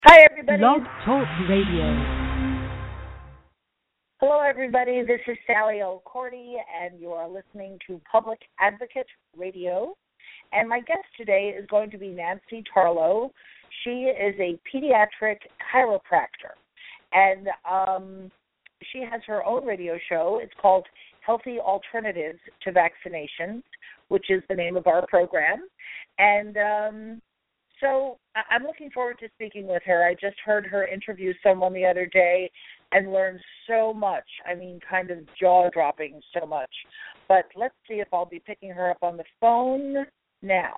Hi, everybody. Blog Talk Radio. Hello, everybody. This is Sally O'Cordy, and you are listening to Public Advocate Radio. And my guest today is going to be Nancy Tarlow. She is a pediatric chiropractor, and she has her own radio show. It's called Healthy Alternatives to Vaccinations, which is the name of our program. And so I'm looking forward to speaking with her. I just heard her interview someone the other day and learned so much. I mean, kind of jaw-dropping so much. But let's see if I'll be picking her up on the phone now.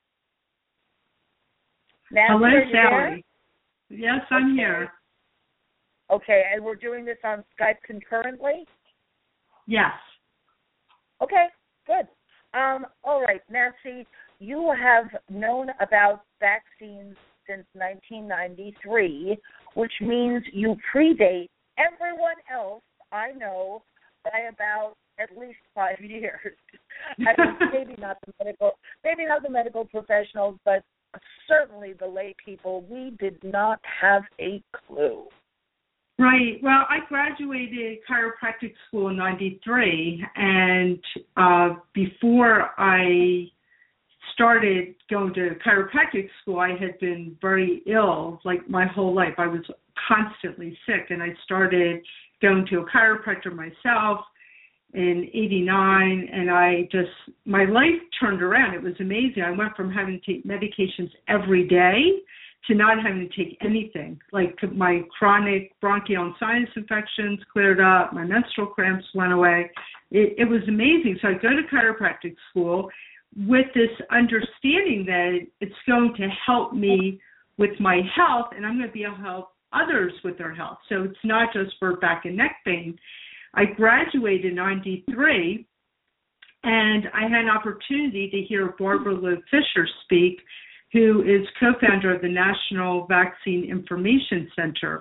Nancy, hello, are you Sally. there? Yes, I'm here. Okay, and we're doing this on Skype concurrently? Yes. Okay, good. All right, Nancy, you have known about vaccines since 1993, which means you predate everyone else I know by about at least 5 years. I mean, maybe not the medical professionals, but certainly the lay people. We did not have a clue. Right. Well, I graduated chiropractic school in 93, and before I started going to chiropractic school, I had been very ill, like my whole life. I was constantly sick, and I started going to a chiropractor myself in 89, and my life turned around. It was amazing. I went from having to take medications every day to not having to take anything. Like my chronic bronchial and sinus infections cleared up, my menstrual cramps went away. It was amazing. So I go to chiropractic school with this understanding that it's going to help me with my health, and I'm going to be able to help others with their health. So it's not just for back and neck pain. I graduated in 93, and I had an opportunity to hear Barbara Loeb Fisher speak, who is co-founder of the National Vaccine Information Center.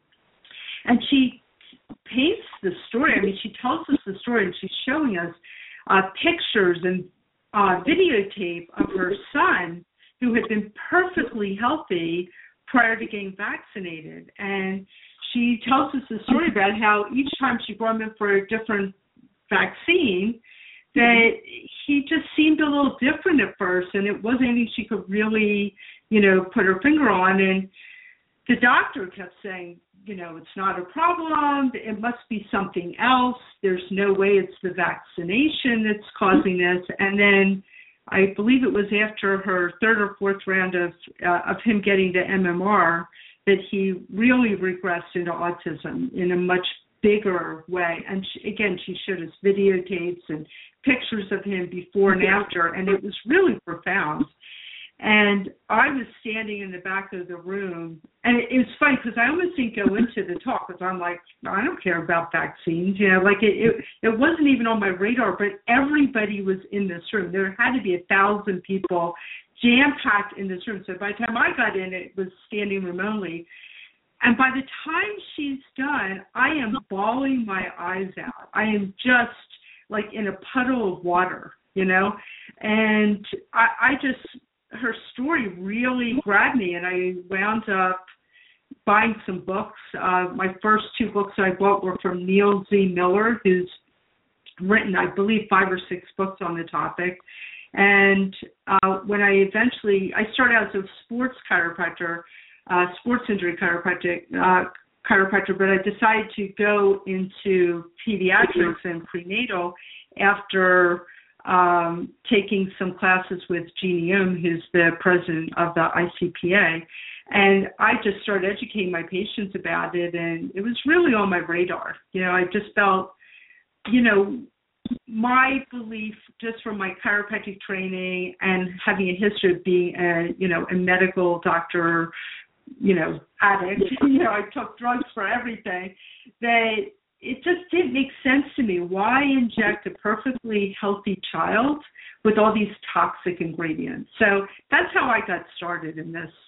And she paints the story. I mean, she tells us the story, and she's showing us pictures and videotape of her son who had been perfectly healthy prior to getting vaccinated. And she tells us the story about how each time she brought him in for a different vaccine, that he just seemed a little different at first, and it wasn't anything she could really, put her finger on. And the doctor kept saying, it's not a problem. It must be something else. There's no way it's the vaccination that's causing this. And then I believe it was after her third or fourth round of him getting the MMR that he really regressed into autism in a much bigger way. And she showed us videotapes and pictures of him before and after, and it was really profound. And I was standing in the back of the room, and it was funny because I almost didn't go into the talk because I'm like, I don't care about vaccines, it wasn't even on my radar, but everybody was in this room. There had to be 1,000 people jam-packed in this room. So by the time I got in, it was standing room only. And by the time she's done, I am bawling my eyes out. I am just like in a puddle of water, and her story really grabbed me, and I wound up buying some books. My first 2 books I bought were from Neil Z. Miller, who's written, I believe, 5 or 6 books on the topic. And when I started out as a sports chiropractor, sports injury chiropractor, but I decided to go into pediatrics and prenatal after taking some classes with Jeannie Ohm, who's the president of the ICPA. And I just started educating my patients about it, and it was really on my radar. I just felt, my belief just from my chiropractic training and having a history of being a medical doctor, addict, I took drugs for everything, that it just didn't make sense to me. Why inject a perfectly healthy child with all these toxic ingredients? So that's how I got started in this.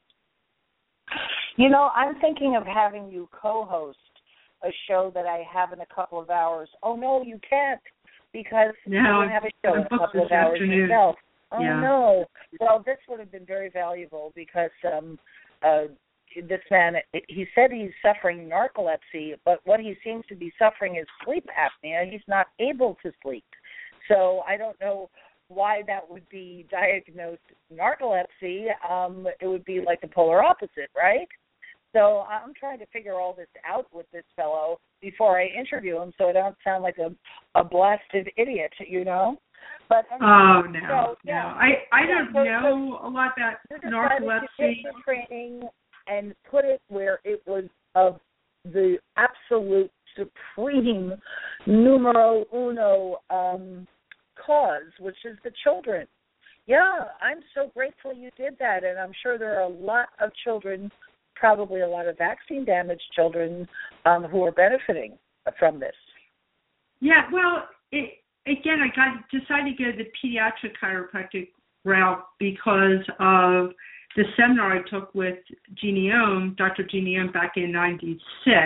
I'm thinking of having you co-host a show that I have in a couple of hours. Oh, no, you can't, because you don't have a show in a couple of hours yourself. Oh, yeah. No. Well, this would have been very valuable because this man, he said he's suffering narcolepsy, but what he seems to be suffering is sleep apnea. He's not able to sleep. So I don't know why that would be diagnosed narcolepsy. It would be like the polar opposite, right? So I'm trying to figure all this out with this fellow before I interview him so I don't sound like a blasted idiot, you know? But anyway, oh, no, so, no. yeah. I don't know a lot about narcolepsy. To take the training and put it where it was of the absolute supreme numero uno cause, which is the children. Yeah, I'm so grateful you did that, and I'm sure there are a lot of children, probably a lot of vaccine-damaged children who are benefiting from this. Yeah, well, again, I decided to go the pediatric chiropractic route because of the seminar I took with Jeannie Ohm, Dr. Jeannie Ohm, back in '96,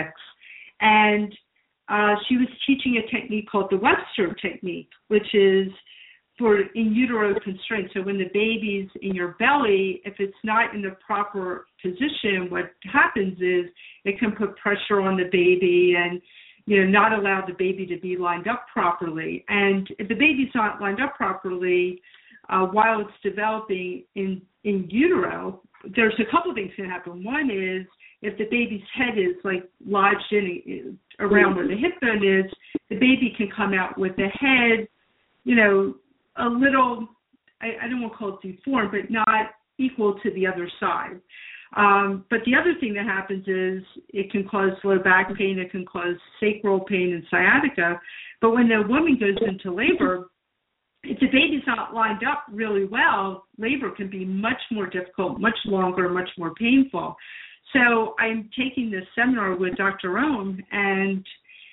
and she was teaching a technique called the Webster technique, which is for in utero constraint. So when the baby's in your belly, if it's not in the proper position, what happens is it can put pressure on the baby and, you know, not allow the baby to be lined up properly. And if the baby's not lined up properly while it's developing in utero, there's a couple of things can happen. One is if the baby's head is like lodged in around where the hip bone is, the baby can come out with the head, you know, a little, I don't want to call it deformed, but not equal to the other side. But the other thing that happens is it can cause low back pain, it can cause sacral pain and sciatica. But when the woman goes into labor, if the baby's not lined up really well, labor can be much more difficult, much longer, much more painful. So I'm taking this seminar with Dr. Ohm, and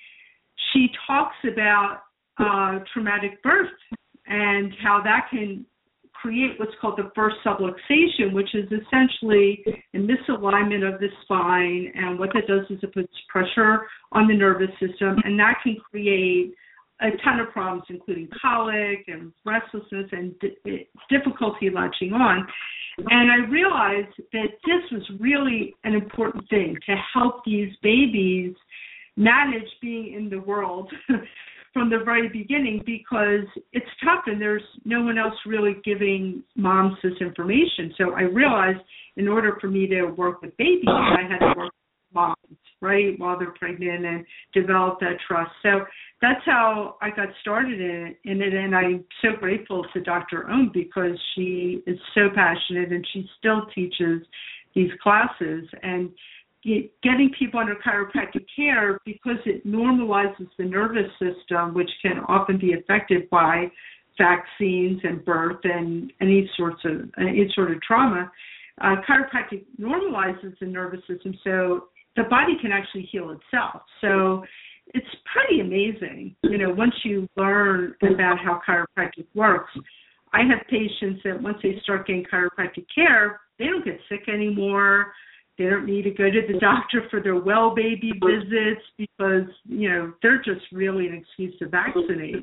she talks about traumatic birth and how that can create what's called the first subluxation, which is essentially a misalignment of the spine. And what that does is it puts pressure on the nervous system, and that can create a ton of problems, including colic and restlessness and difficulty latching on. And I realized that this was really an important thing to help these babies manage being in the world from the very beginning, because it's tough and there's no one else really giving moms this information. So I realized in order for me to work with babies, I had to work with moms, right, while they're pregnant and develop that trust. So that's how I got started in it, and I'm so grateful to Dr. Ohm because she is so passionate and she still teaches these classes. And getting people under chiropractic care, because it normalizes the nervous system, which can often be affected by vaccines and birth and any sort of trauma. Chiropractic normalizes the nervous system, so the body can actually heal itself. So it's pretty amazing, you know, once you learn about how chiropractic works. I have patients that once they start getting chiropractic care, they don't get sick anymore. They don't need to go to the doctor for their well baby visits because, you know, they're just really an excuse to vaccinate.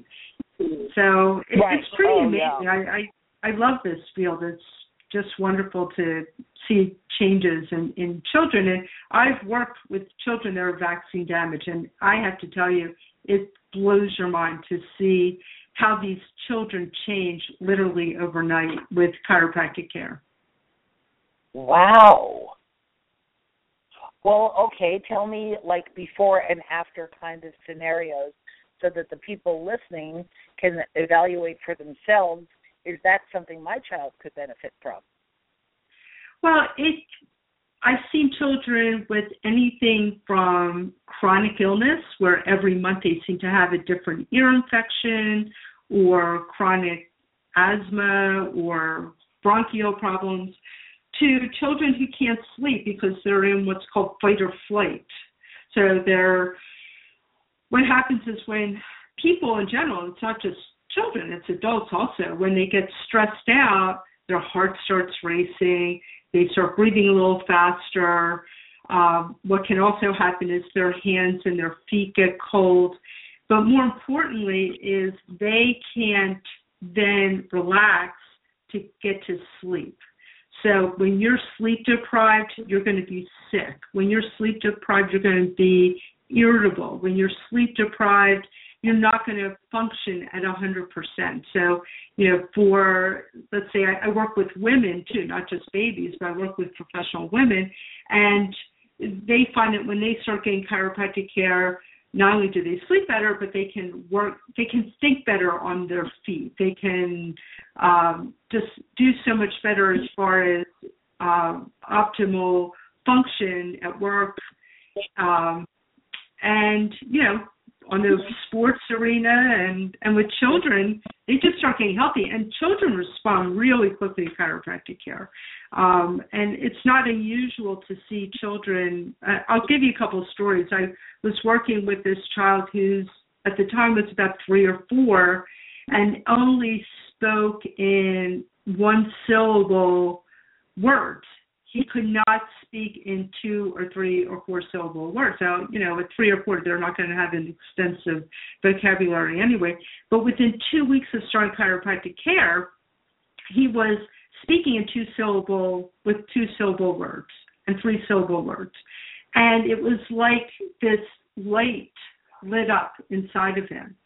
So it's pretty amazing. Yeah. I love this field. It's just wonderful to see changes in children. And I've worked with children that are vaccine damaged, and I have to tell you, it blows your mind to see how these children change literally overnight with chiropractic care. Wow. Well, okay, tell me like before and after kind of scenarios so that the people listening can evaluate for themselves, is that something my child could benefit from? Well, I've seen children with anything from chronic illness, where every month they seem to have a different ear infection, or chronic asthma or bronchial problems, to children who can't sleep because they're in what's called fight or flight. So what happens is when people in general, it's not just children, it's adults also, when they get stressed out, their heart starts racing, they start breathing a little faster. What can also happen is their hands and their feet get cold. But more importantly is they can't then relax to get to sleep. So when you're sleep deprived, you're going to be sick. When you're sleep deprived, you're going to be irritable. When you're sleep deprived, you're not going to function at 100%. So, let's say I work with women too, not just babies, but I work with professional women, and they find that when they start getting chiropractic care, not only do they sleep better, but they can think better on their feet. They can just do so much better as far as optimal function at work, and on the sports arena and with children, they just start getting healthy. And children respond really quickly to chiropractic care. And it's not unusual to see children. I'll give you a couple of stories. I was working with this child who's at the time was about 3 or 4 and only spoke in one syllable words. He could not speak in 2 or 3 or 4 syllable words. So, at 3 or 4, they're not going to have an extensive vocabulary anyway. But within 2 weeks of starting chiropractic care, he was speaking in 2 syllable words and 3 syllable words. And it was like this light lit up inside of him.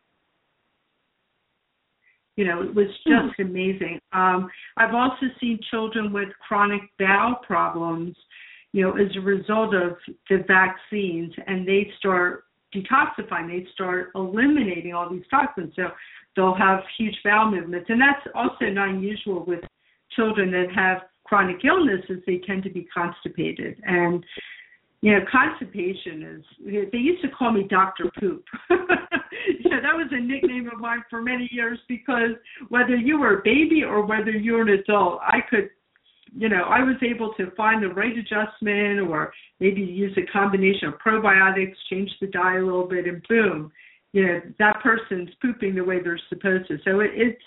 It was just amazing. I've also seen children with chronic bowel problems, as a result of the vaccines, and they start detoxifying. They start eliminating all these toxins. So they'll have huge bowel movements. And that's also not unusual with children that have chronic illnesses. They tend to be constipated. And constipation they used to call me Dr. Poop. That was a nickname of mine for many years because whether you were a baby or whether you were an adult, I was able to find the right adjustment or maybe use a combination of probiotics, change the diet a little bit, and boom, that person's pooping the way they're supposed to. So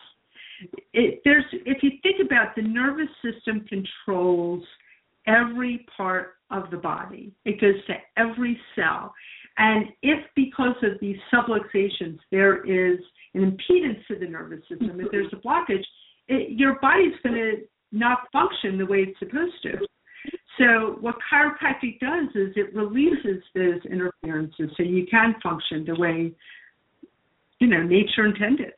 if you think about the nervous system controls every part of the body. It goes to every cell. And if because of these subluxations there is an impedance to the nervous system, if there's a blockage, your body's going to not function the way it's supposed to. So what chiropractic does is it releases those interferences so you can function the way, nature intended.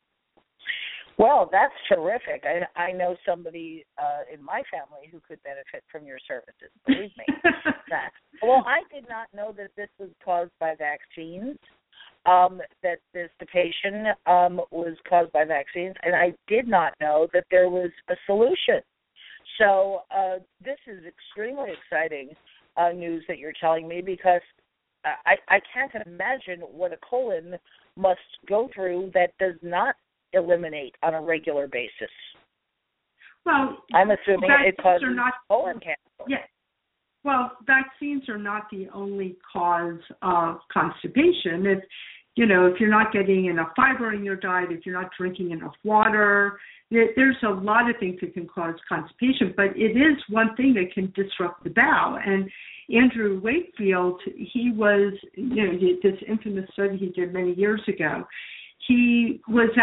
Well, that's terrific. I know somebody in my family who could benefit from your services, believe me. Well, I did not know that this was caused by vaccines, that this dissipation was caused by vaccines, and I did not know that there was a solution. So this is extremely exciting news that you're telling me because I can't imagine what a colon must go through that does not eliminate on a regular basis. Well, I'm assuming it causes colon cancer. Yeah. Well, vaccines are not the only cause of constipation. If you're not getting enough fiber in your diet, if you're not drinking enough water, there's a lot of things that can cause constipation, but it is one thing that can disrupt the bowel. And Andrew Wakefield, he was, this infamous study he did many years ago, he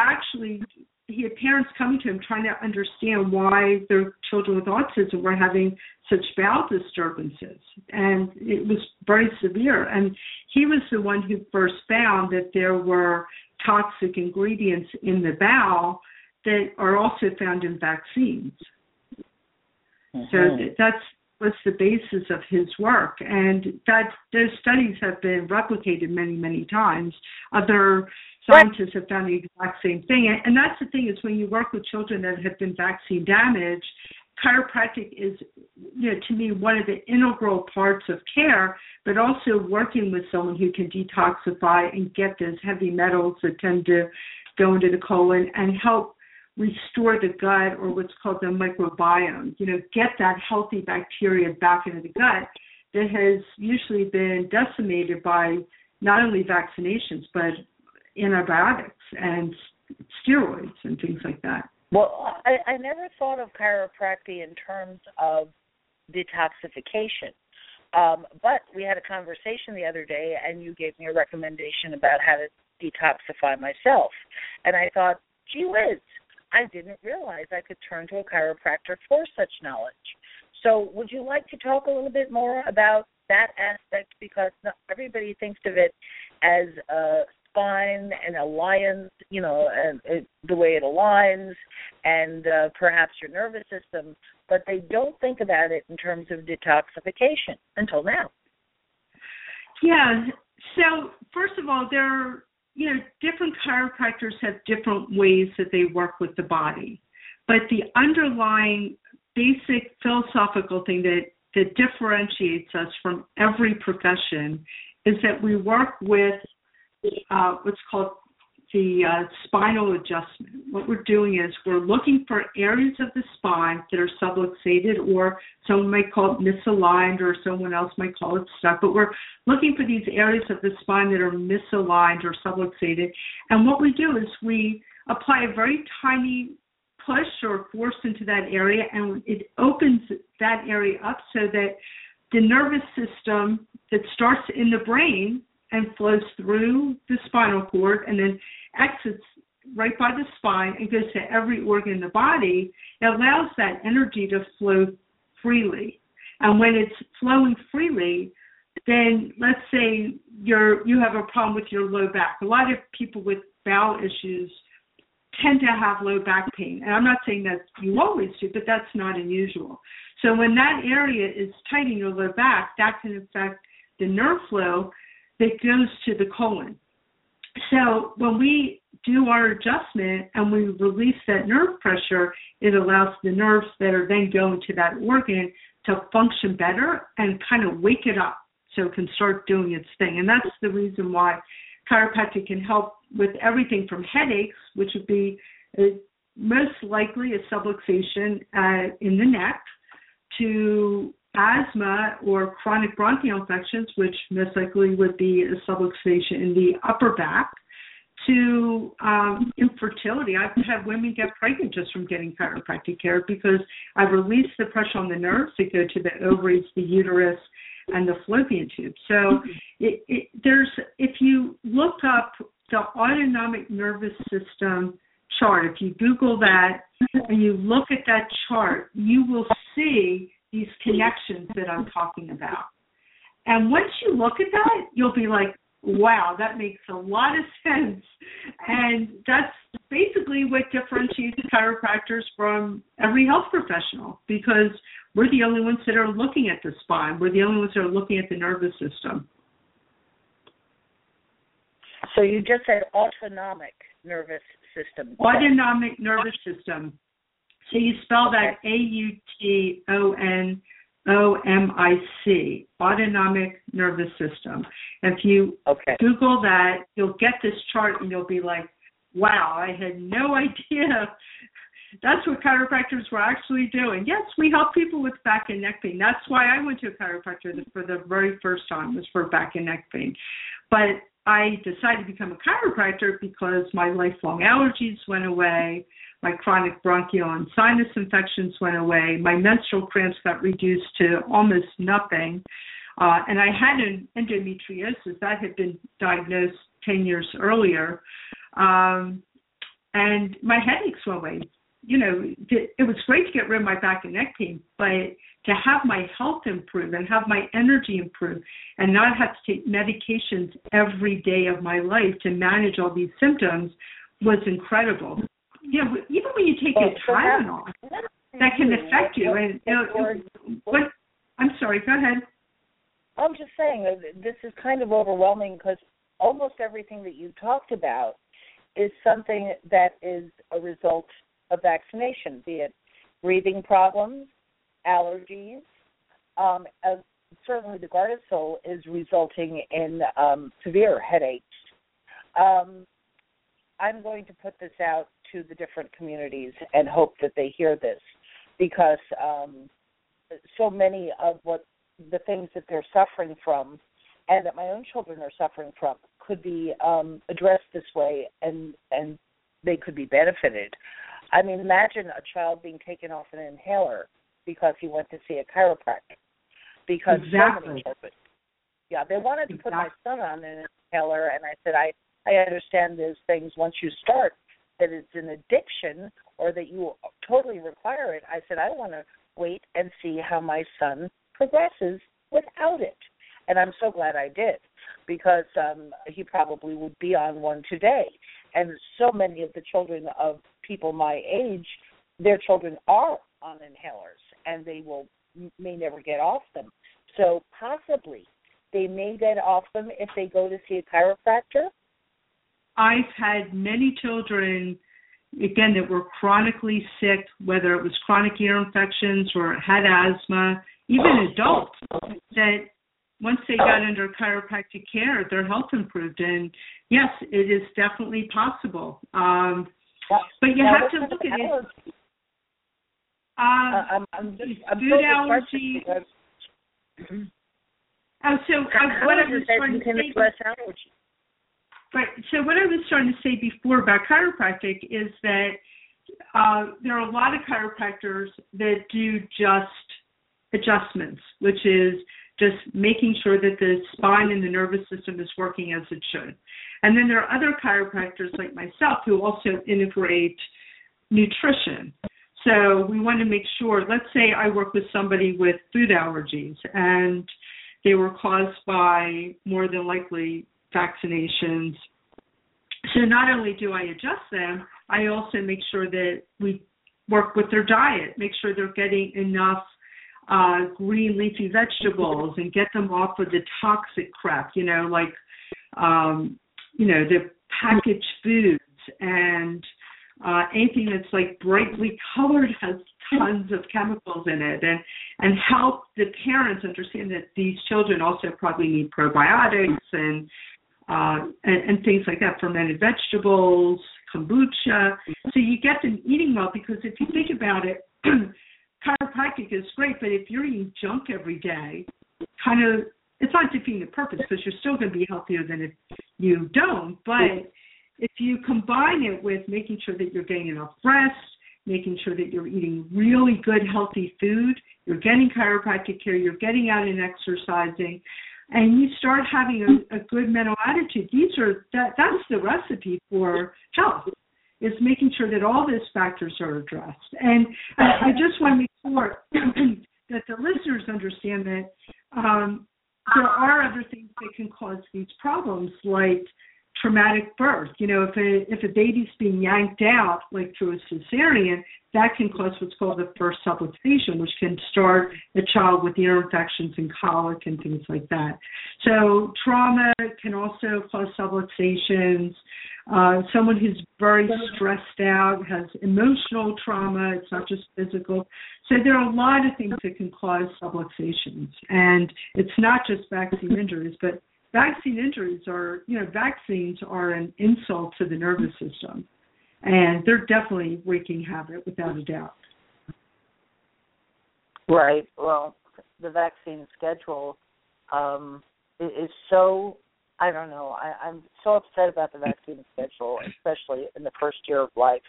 had parents coming to him trying to understand why their children with autism were having such bowel disturbances. And it was very severe. And he was the one who first found that there were toxic ingredients in the bowel that are also found in vaccines. Mm-hmm. So that was the basis of his work. And those studies have been replicated many, many times. Other scientists have done the exact same thing. And that's the thing is when you work with children that have been vaccine damaged, chiropractic is, to me, one of the integral parts of care, but also working with someone who can detoxify and get those heavy metals that tend to go into the colon and help restore the gut or what's called the microbiome, get that healthy bacteria back into the gut that has usually been decimated by not only vaccinations, but antibiotics and steroids and things like that. Well, I never thought of chiropractic in terms of detoxification. But we had a conversation the other day, and you gave me a recommendation about how to detoxify myself. And I thought, gee whiz, I didn't realize I could turn to a chiropractor for such knowledge. So would you like to talk a little bit more about that aspect? Because not everybody thinks of it as a spine and aligns, and the way it aligns, and perhaps your nervous system, but they don't think about it in terms of detoxification until now. Yeah. So first of all, different chiropractors have different ways that they work with the body, but the underlying basic philosophical thing that differentiates us from every profession is that we work with what's called the spinal adjustment. What we're doing is we're looking for areas of the spine that are subluxated, or someone might call it misaligned, or someone else might call it stuck, but we're looking for these areas of the spine that are misaligned or subluxated. And what we do is we apply a very tiny push or force into that area, and it opens that area up so that the nervous system that starts in the brain and flows through the spinal cord and then exits right by the spine and goes to every organ in the body, it allows that energy to flow freely. And when it's flowing freely, then let's say you have a problem with your low back. A lot of people with bowel issues tend to have low back pain. And I'm not saying that you always do, but that's not unusual. So when that area is tight in your low back, that can affect the nerve flow that goes to the colon. So when we do our adjustment and we release that nerve pressure, it allows the nerves that are then going to that organ to function better and kind of wake it up so it can start doing its thing. And that's the reason why chiropractic can help with everything from headaches, which would be most likely a subluxation in the neck, to asthma or chronic bronchial infections, which most likely would be a subluxation in the upper back, to infertility. I've had women get pregnant just from getting chiropractic care because I've released the pressure on the nerves that go to the ovaries, the uterus, and the fallopian tube. So if you look up the autonomic nervous system chart, if you Google that and you look at that chart, you will see these connections that I'm talking about. And once you look at that, you'll be like, wow, that makes a lot of sense. And that's basically what differentiates chiropractors from every health professional, because we're the only ones that are looking at the spine. We're the only ones that are looking at the nervous system. So you just said autonomic nervous system. Autonomic nervous system. So you spell that AUTONOMIC, autonomic nervous system. If you Google that, you'll get this chart and you'll be like, wow, I had no idea that's what chiropractors were actually doing. Yes, we help people with back and neck pain. That's why I went to a chiropractor for the very first time, was for back and neck pain. But I decided to become a chiropractor because my lifelong allergies went away, my chronic bronchial and sinus infections went away, my menstrual cramps got reduced to almost nothing, and I had an endometriosis that had been diagnosed 10 years earlier, and my headaches went away. You know, it was great to get rid of my back and neck pain, but to have my health improve and have my energy improve and not have to take medications every day of my life to manage all these symptoms was incredible. You know, even when you take a Tylenol, that can affect you. And I'm sorry, go ahead. I'm just saying, this is kind of overwhelming because almost everything that you talked about is something that is a result of vaccination, be it breathing problems, allergies. Certainly the Gardasil is resulting in severe headaches. I'm going to put this out to the different communities and hope that they hear this, because so many of what the things that they're suffering from and that my own children are suffering from could be addressed this way, and they could be benefited. I mean, imagine a child being taken off an inhaler because he went to see a chiropractor. Because so many children. Yeah, they wanted to put my son on an inhaler, and I said, I understand those things once you start, that it's an addiction or that you totally require it. I said, I want to wait and see how my son progresses without it. And I'm so glad I did, because he probably would be on one today. And so many of the children of people my age, their children are on inhalers, and they may never get off them. So possibly they may get off them if they go to see a chiropractor. I've had many children, again, that were chronically sick, whether it was chronic ear infections or had asthma, even adults, that once they got under chiropractic care, their health improved. And yes, it is definitely possible. But you have to look at it. I'm food allergy. What I was trying to say. Right. So what I was trying to say before about chiropractic is that there are a lot of chiropractors that do just adjustments, which is just making sure that the spine and the nervous system is working as it should. And then there are other chiropractors like myself who also integrate nutrition. So we want to make sure, let's say I work with somebody with food allergies and they were caused by more than likely vaccinations. So not only do I adjust them, I also make sure that we work with their diet, make sure they're getting enough green leafy vegetables and get them off of the toxic crap, like, the packaged foods and anything that's like brightly colored has tons of chemicals in it, and help the parents understand that these children also probably need probiotics and things like that, fermented vegetables, kombucha. So you get them eating well, because if you think about it, chiropractic is great, but if you're eating junk every day, it's not defeating the purpose, because you're still going to be healthier than if you don't. But if you combine it with making sure that you're getting enough rest, making sure that you're eating really good, healthy food, you're getting chiropractic care, you're getting out and exercising, and you start having a good mental attitude, that's the recipe for health, is making sure that all those factors are addressed. And I just want to make sure that the listeners understand that there are other things that can cause these problems, like traumatic birth. If a baby's being yanked out, like through a cesarean, that can cause what's called the first subluxation, which can start a child with ear infections and colic and things like that. So trauma can also cause subluxations. Someone who's very stressed out has emotional trauma. It's not just physical. So there are a lot of things that can cause subluxations. And it's not just vaccine injuries, but vaccine injuries vaccines are an insult to the nervous system. And they're definitely wreaking havoc, without a doubt. Right. Well, the vaccine schedule is so, I don't know, I'm so upset about the vaccine schedule, especially in the first year of life.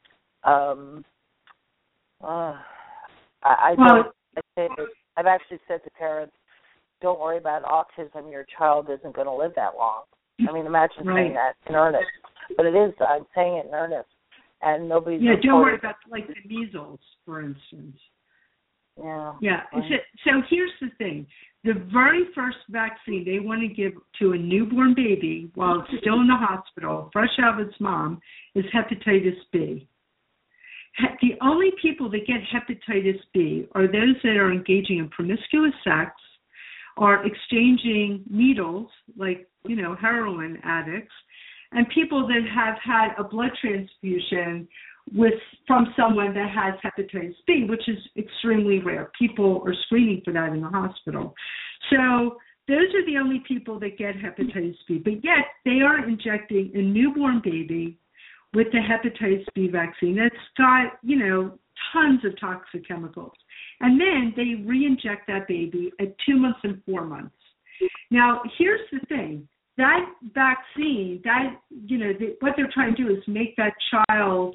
I've actually said to parents, don't worry about autism, your child isn't going to live that long. I mean, imagine saying that in earnest. But it is, I'm saying it in earnest. And nobody's... Yeah, don't worry about, like, the measles, for instance. Yeah. Yeah. So here's the thing. The very first vaccine they want to give to a newborn baby while it's still in the hospital, fresh out of its mom, is hepatitis B. The only people that get hepatitis B are those that are engaging in promiscuous sex, are exchanging needles, like, heroin addicts, and people that have had a blood transfusion from someone that has hepatitis B, which is extremely rare. People are screening for that in the hospital. So those are the only people that get hepatitis B. But yet they are injecting a newborn baby with the hepatitis B vaccine that's got, tons of toxic chemicals. And then they re-inject that baby at 2 months and 4 months. Now, here's the thing. That vaccine, what they're trying to do is make that child,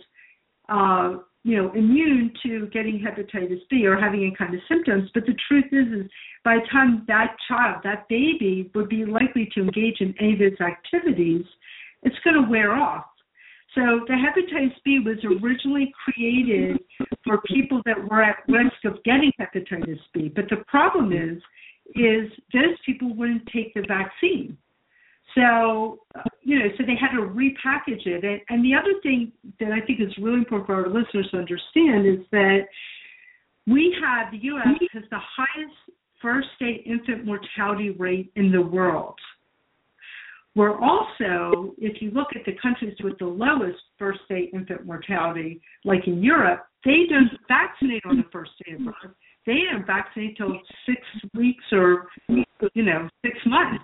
immune to getting hepatitis B or having any kind of symptoms. But the truth is by the time that child, that baby, would be likely to engage in any of its activities, it's going to wear off. So the hepatitis B was originally created for people that were at risk of getting hepatitis B. But the problem is those people wouldn't take the vaccine. So, so they had to repackage it. And the other thing that I think is really important for our listeners to understand is that the U.S. has the highest first-day infant mortality rate in the world. We're also, if you look at the countries with the lowest first-day infant mortality, like in Europe, they don't vaccinate on the first day of birth. They don't vaccinate till 6 weeks or, 6 months.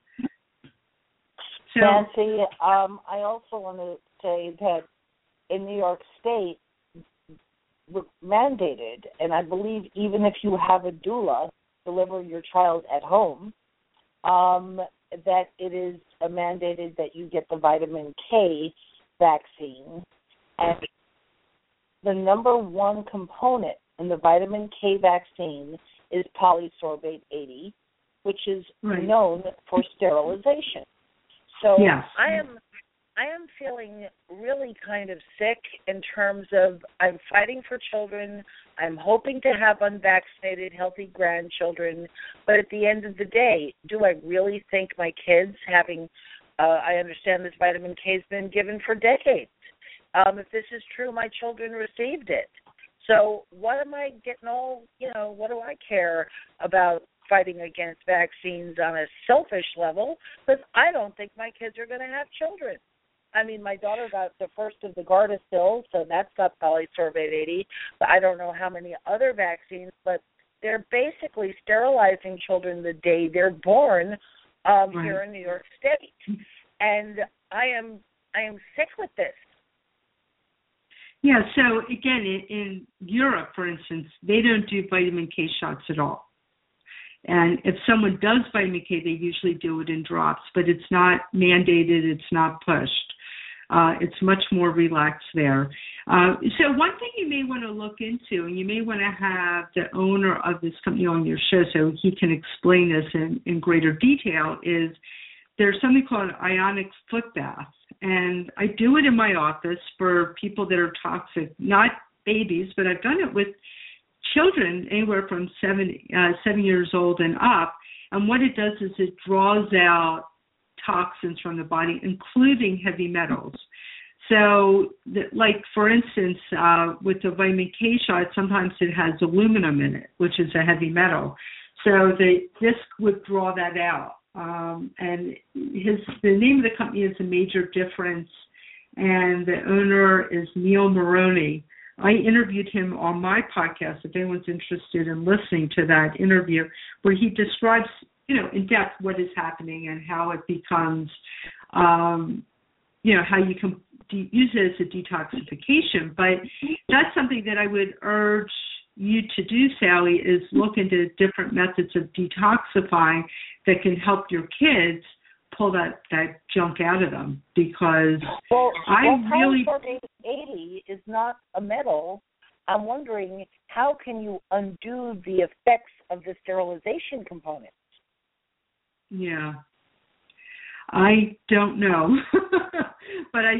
So, Nancy, I also want to say that in New York State, mandated, and I believe even if you have a doula deliver your child at home, that it is mandated that you get the vitamin K vaccine. And the number one component in the vitamin K vaccine is polysorbate 80, which is known for sterilization. So yes. I am feeling really kind of sick in terms of I'm fighting for children. I'm hoping to have unvaccinated, healthy grandchildren. But at the end of the day, do I really think my kids having, I understand this vitamin K has been given for decades. If this is true, my children received it. So what am I getting all, what do I care about fighting against vaccines on a selfish level? Because I don't think my kids are going to have children. I mean, my daughter got the first of the Gardasil, so that's got polysorbate 80. But I don't know how many other vaccines, but they're basically sterilizing children the day they're born here in New York State. And I am sick with this. Yeah, so again, in Europe, for instance, they don't do vitamin K shots at all. And if someone does vitamin K, they usually do it in drops, but it's not mandated, it's not pushed. It's much more relaxed there. So one thing you may want to look into, and you may want to have the owner of this company on your show so he can explain this in greater detail, is there's something called an ionic foot bath. And I do it in my office for people that are toxic, not babies, but I've done it with children anywhere from 7 years old and up. And what it does is it draws out toxins from the body, including heavy metals. So, like, for instance, with the vitamin K shot, sometimes it has aluminum in it, which is a heavy metal. So this would draw that out. And the name of the company is A Major Difference, and the owner is Neil Maroney. I interviewed him on my podcast, if anyone's interested in listening to that interview, where he describes, in depth what is happening and how it becomes, how you can use it as a detoxification. But that's something that I would urge you to do, Sally, is look into different methods of detoxifying that can help your kids pull that junk out of them, because polysorbate 80 is not a metal. I'm wondering, how can you undo the effects of the sterilization component? Yeah, I don't know, but I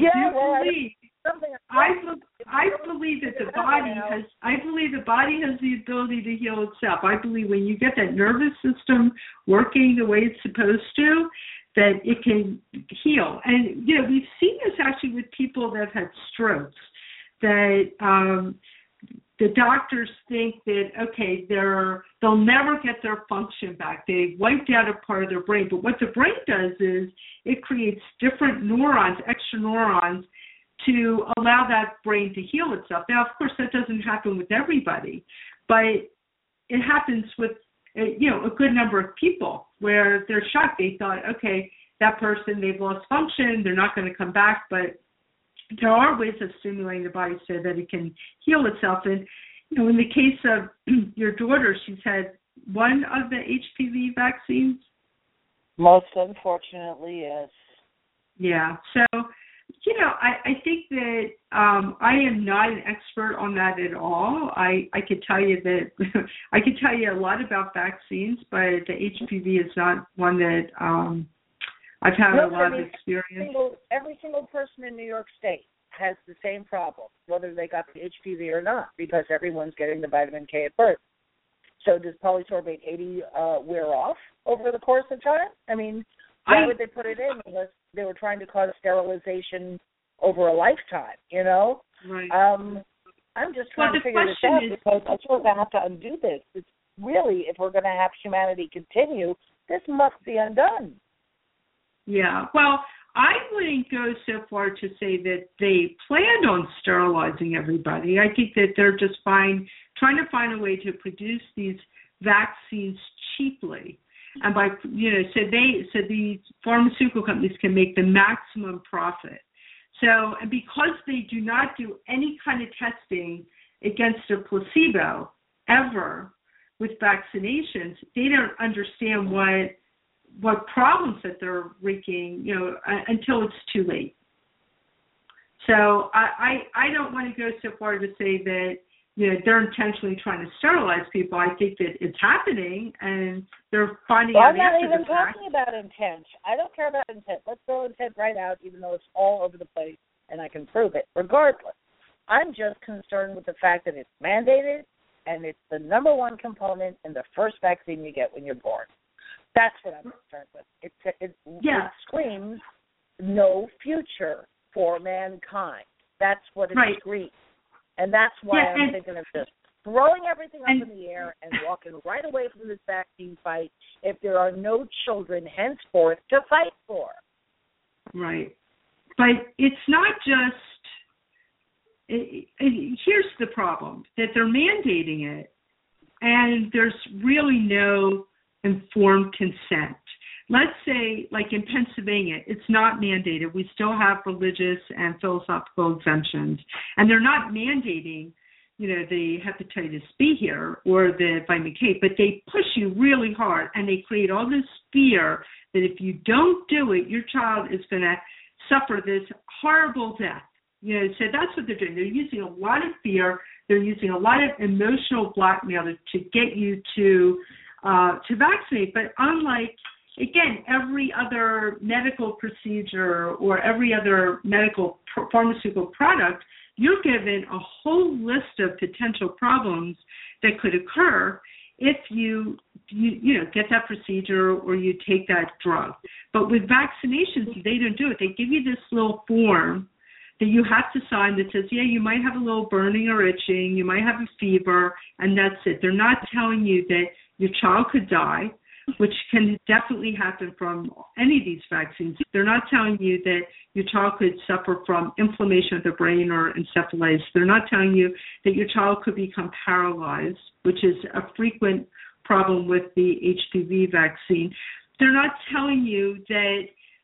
believe that the body has the ability to heal itself. I believe when you get that nervous system working the way it's supposed to, that it can heal. And, we've seen this actually with people that have had strokes, that the doctors think that, okay, they'll never get their function back. They wiped out a part of their brain. But what the brain does is it creates different neurons, extra neurons, to allow that brain to heal itself. Now, of course, that doesn't happen with everybody, but it happens with a good number of people where they're shocked. They thought, okay, that person, they've lost function, they're not going to come back, but there are ways of stimulating the body so that it can heal itself. And, in the case of your daughter, she's had one of the HPV vaccines? Most unfortunately, yes. Yeah. So, I think that I am not an expert on that at all. I could tell you that I could tell you a lot about vaccines, but the HPV is not one that I've had a lot of experience. Every single person in New York State has the same problem, whether they got the HPV or not, because everyone's getting the vitamin K at birth. So does polysorbate 80 wear off over the course of time? I mean, why would they put it in unless they were trying to cause sterilization over a lifetime, you know? Right. I'm just trying to figure this out because I suppose I have to undo this. It's really, if we're going to have humanity continue, this must be undone. Yeah. Well, I wouldn't go so far to say that they planned on sterilizing everybody. I think that they're just trying to find a way to produce these vaccines cheaply. And by, so the pharmaceutical companies can make the maximum profit. So, and because they do not do any kind of testing against a placebo ever with vaccinations, they don't understand what problems that they're wreaking, until it's too late. So I don't want to go so far to say that, they're intentionally trying to sterilize people. I think that it's happening, and they're finding out after the fact. I'm not even talking about intent. I don't care about intent. Let's throw intent right out, even though it's all over the place, and I can prove it, regardless. I'm just concerned with the fact that it's mandated, and it's the number one component in the first vaccine you get when you're born. That's what I'm concerned with. It screams no future for mankind. That's what it screams. And that's why I'm thinking of just throwing everything up in the air and walking right away from this vaccine fight if there are no children henceforth to fight for. Right. But it's not just, here's the problem, that they're mandating it, and there's really no informed consent. Let's say, like in Pennsylvania, it's not mandated. We still have religious and philosophical exemptions, and they're not mandating, the hepatitis B here or the vitamin K, but they push you really hard, and they create all this fear that if you don't do it, your child is going to suffer this horrible death. So that's what they're doing. They're using a lot of fear. They're using a lot of emotional blackmail to get you to vaccinate. But unlike, again, every other medical procedure or every other medical pharmaceutical product, you're given a whole list of potential problems that could occur if you get that procedure or you take that drug. But with vaccinations, they don't do it. They give you this little form that you have to sign that says, you might have a little burning or itching, you might have a fever, and that's it. They're not telling you that your child could die, which can definitely happen from any of these vaccines. They're not telling you that your child could suffer from inflammation of the brain or encephalitis. They're not telling you that your child could become paralyzed, which is a frequent problem with the HPV vaccine. They're not telling you that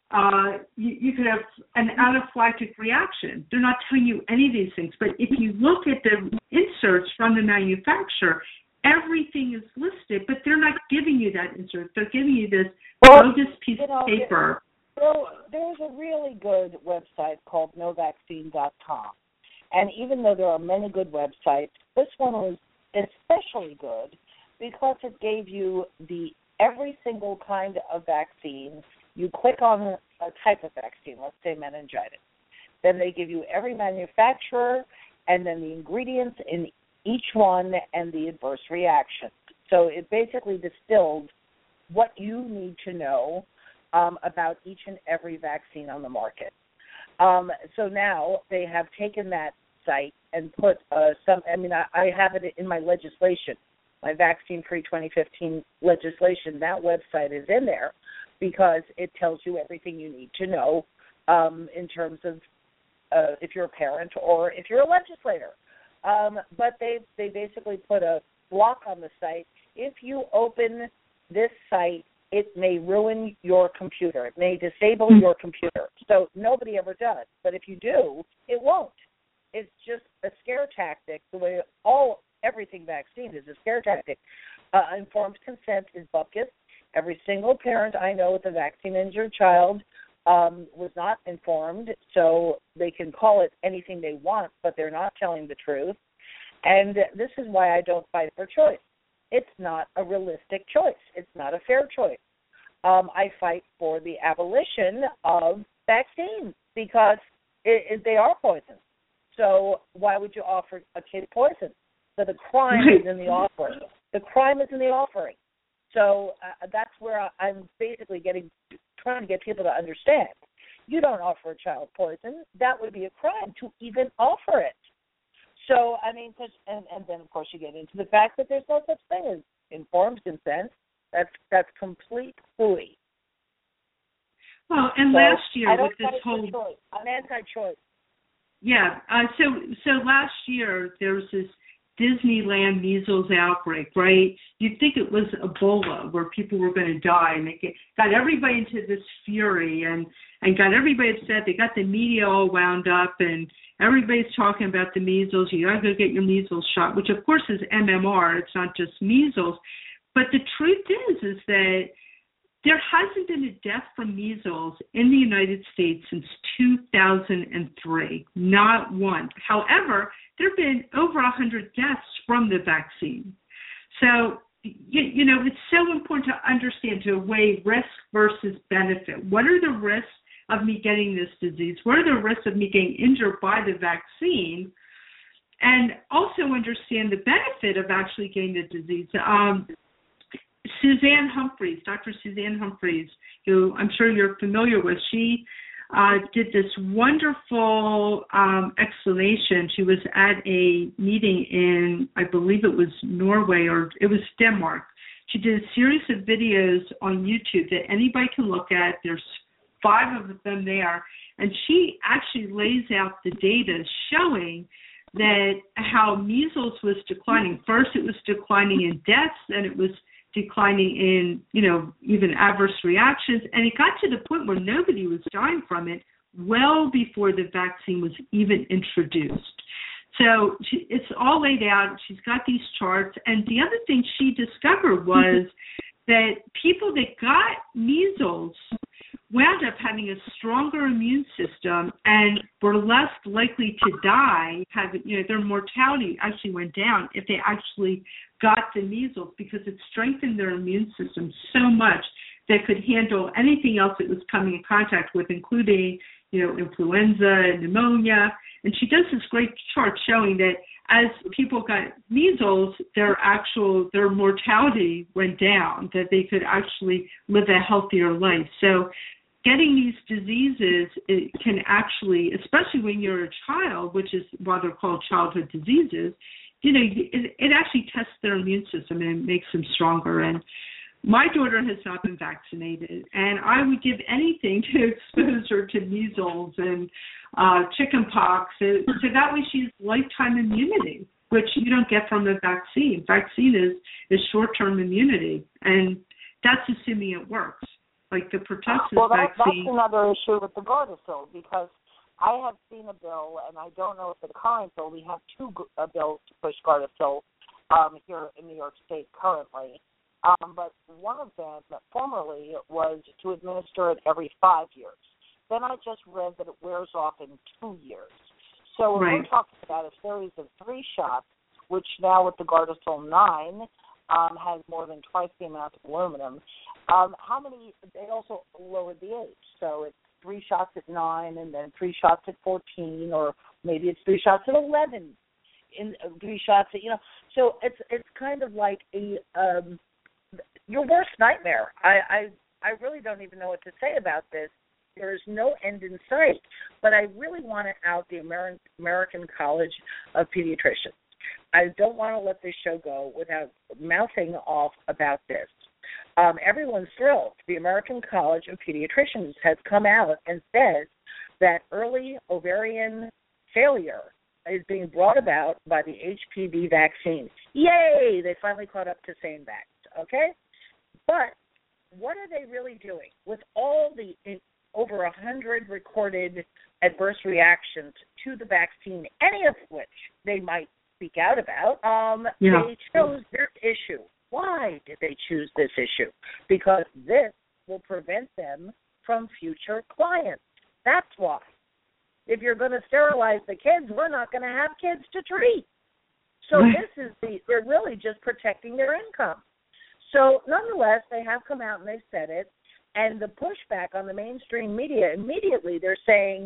you could have an anaphylactic reaction. They're not telling you any of these things. But if you look at the inserts from the manufacturer, everything is listed, but they're not giving you that insert. They're giving you this bogus piece of paper. So there's a really good website called novaccine.com. And even though there are many good websites, this one was especially good because it gave you every single kind of vaccine. You click on a type of vaccine, let's say meningitis. Then they give you every manufacturer and then the ingredients in each one and the adverse reactions. So it basically distilled what you need to know about each and every vaccine on the market. So now they have taken that site and put I have it in my legislation, my Vaccine-Free 2015 legislation. That website is in there because it tells you everything you need to know in terms of if you're a parent or if you're a legislator. But they basically put a block on the site. If you open this site, it may ruin your computer. It may disable your computer. So nobody ever does. But if you do, it won't. It's just a scare tactic, the way everything vaccine is a scare tactic. Informed consent is bupkis. Every single parent I know with a vaccine-injured child was not informed, so they can call it anything they want, but they're not telling the truth. And this is why I don't fight for choice. It's not a realistic choice. It's not a fair choice. I fight for the abolition of vaccines because They are poison. So why would you offer a kid poison? So the crime is in the offering. The crime is in the offering. So that's where I'm basically trying to get people to understand. You don't offer a child poison. That would be a crime to even offer it. So, I mean, and then, of course, you get into the fact that there's no such thing as informed consent. That's complete hooey. Well, and last year with this whole... I'm anti-choice. Yeah. So last year there was this Disneyland measles outbreak, right? You'd think it was Ebola where people were going to die, and it got everybody into this fury and got everybody upset. They got the media all wound up, and everybody's talking about the measles. You got to go get your measles shot, which of course is MMR. It's not just measles. But the truth is that there hasn't been a death from measles in the United States since 2003, not one. However, there have been over 100 deaths from the vaccine. So, you know, it's so important to understand, to weigh risk versus benefit. What are the risks of me getting this disease? What are the risks of me getting injured by the vaccine? And also understand the benefit of actually getting the disease. Suzanne Humphreys, Dr. Suzanne Humphreys, who I'm sure you're familiar with, she did this wonderful explanation. She was at a meeting in, I believe it was Norway, or it was Denmark. She did a series of videos on YouTube that anybody can look at. There's 5 of them there. And she actually lays out the data showing that how measles was declining. First, it was declining in deaths, then it was declining in, you know, even adverse reactions. And it got to the point where nobody was dying from it well before the vaccine was even introduced. So it's all laid out. She's got these charts. And the other thing she discovered was that people that got measles wound up having a stronger immune system and were less likely to die. Their mortality actually went down if they actually got the measles, because it strengthened their immune system so much that could handle anything else it was coming in contact with, including, you know, influenza and pneumonia. And she does this great chart showing that as people got measles, their mortality went down, that they could actually live a healthier life. So getting these diseases, it can actually, especially when you're a child, which is why they're called childhood diseases, you know, it actually tests their immune system and makes them stronger. And my daughter has not been vaccinated, and I would give anything to expose her to measles and chicken pox, so that way she has lifetime immunity, which you don't get from the vaccine. Vaccine is short-term immunity, and that's assuming it works. Like the pertussis vaccine. That's another issue with the Gardasil, because I have seen a bill, and I don't know if the current bill, we have 2 bills to push Gardasil here in New York State currently. But one of them formerly was to administer it every 5 years. Then I just read that it wears off in 2 years. So we're talking about a series of 3 shots, which now with the Gardasil 9 has more than twice the amount of aluminum. They also lowered the age. So it's 3 shots at 9 and then 3 shots at 14, or maybe it's 3 shots at 11, in 3 shots at, you know. So it's kind of like your worst nightmare. I really don't even know what to say about this. There is no end in sight. But I really want to out the American College of Pediatricians. I don't want to let this show go without mouthing off about this. Everyone's thrilled. The American College of Pediatricians has come out and said that early ovarian failure is being brought about by the HPV vaccine. Yay! They finally caught up to Sane-Vax, okay? But what are they really doing with all the over 100 recorded adverse reactions to the vaccine, any of which they might speak out about? They chose this issue. Why did they choose this issue? Because this will prevent them from future clients. That's why. If you're going to sterilize the kids, we're not going to have kids to treat. So they're really just protecting their income. So nonetheless, they have come out and they've said it. And the pushback on the mainstream media, immediately they're saying,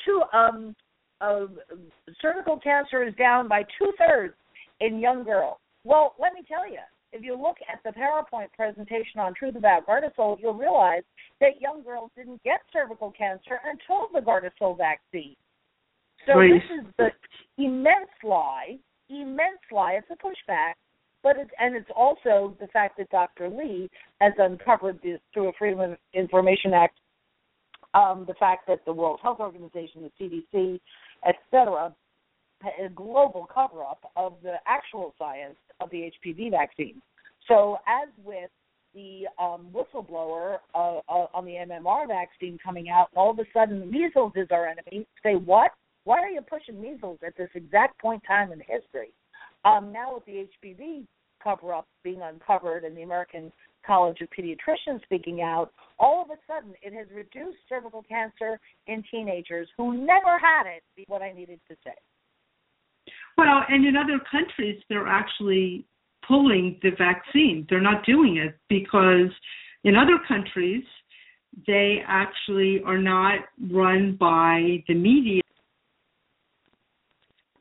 cervical cancer is down by 2/3 in young girls. Well, let me tell you, if you look at the PowerPoint presentation on Truth About Gardasil, you'll realize that young girls didn't get cervical cancer until the Gardasil vaccine. So This is the immense lie. It's a pushback, but it's also the fact that Dr. Lee has uncovered this through a Freedom of Information Act, the fact that the World Health Organization, the CDC, etc., a global cover-up of the actual science of the HPV vaccine. So as with the whistleblower on the MMR vaccine coming out, and all of a sudden measles is our enemy, say what? Why are you pushing measles at this exact point in time in history? Now with the HPV cover-up being uncovered and the American College of Pediatricians speaking out, all of a sudden it has reduced cervical cancer in teenagers who never had it, is what I needed to say. Well, and in other countries, they're actually pulling the vaccine. They're not doing it because in other countries, they actually are not run by the media